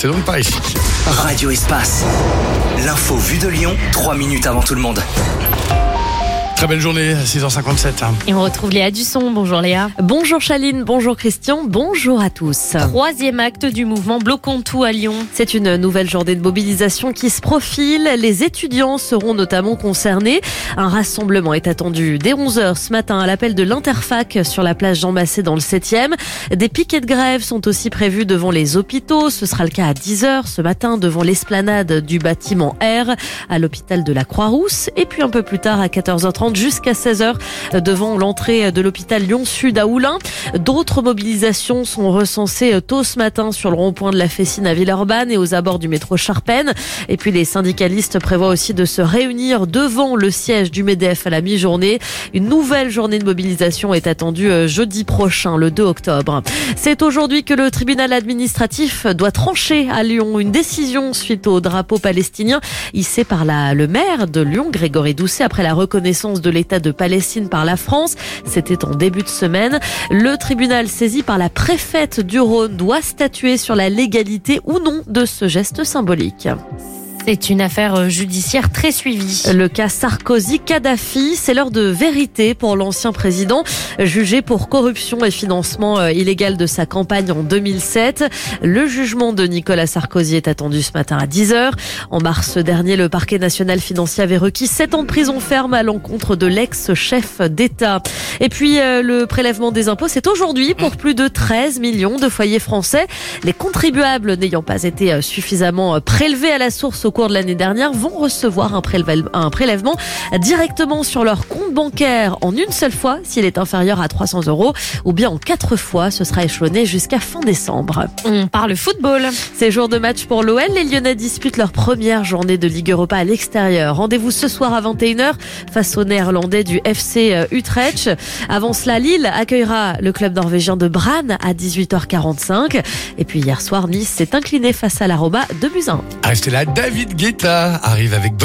C'est donc par ici. Radio Espace. L'info vue de Lyon, 3 minutes avant tout le monde. Très belle journée, à 6h57. Et on retrouve Léa Dusson. Bonjour Léa. Bonjour Chaline, bonjour Christian, bonjour à tous. Troisième acte du mouvement Bloquons tout à Lyon. C'est une nouvelle journée de mobilisation qui se profile. Les étudiants seront notamment concernés. Un rassemblement est attendu dès 11h ce matin à l'appel de l'Interfac sur la place Jean Massé dans le 7e. Des piquets de grève sont aussi prévus devant les hôpitaux. Ce sera le cas à 10h ce matin devant l'esplanade du bâtiment R à l'hôpital de la Croix-Rousse. Et puis un peu plus tard à 14h30 jusqu'à 16h devant l'entrée de l'hôpital Lyon-Sud à Oulin. D'autres mobilisations sont recensées tôt ce matin sur le rond-point de la Fessine à Villeurbanne et aux abords du métro Charpennes. Et puis les syndicalistes prévoient aussi de se réunir devant le siège du MEDEF à la mi-journée. Une nouvelle journée de mobilisation est attendue jeudi prochain, le 2 octobre. C'est aujourd'hui que le tribunal administratif doit trancher à Lyon une décision suite au drapeau palestinien hissé par le maire de Lyon, Grégory Doucet, après la reconnaissance de l'État de Palestine par la France. C'était en début de semaine. Le tribunal saisi par la préfète du Rhône doit statuer sur la légalité ou non de ce geste symbolique. C'est une affaire judiciaire très suivie. Le cas Sarkozy-Kadhafi, c'est l'heure de vérité pour l'ancien président, jugé pour corruption et financement illégal de sa campagne en 2007. Le jugement de Nicolas Sarkozy est attendu ce matin à 10h. En mars dernier, le parquet national financier avait requis 7 ans de prison ferme à l'encontre de l'ex-chef d'État. Et puis, le prélèvement des impôts, c'est aujourd'hui pour plus de 13 millions de foyers français. Les contribuables n'ayant pas été suffisamment prélevés à la source au cours de l'année dernière vont recevoir un prélèvement directement sur leur compte bancaire en une seule fois s'il est inférieur à 300 € ou bien en 4 fois. Ce sera échelonné jusqu'à fin décembre. On parle football. C'est jour de match pour l'OL. Les Lyonnais disputent leur première journée de Ligue Europa à l'extérieur. Rendez-vous ce soir à 21h face aux Néerlandais du FC Utrecht. Avant cela, Lille accueillera le club norvégien de Brann à 18h45. Et puis hier soir, Nice s'est incliné face à la Roma 2-1. Restez là, David Guetta arrive avec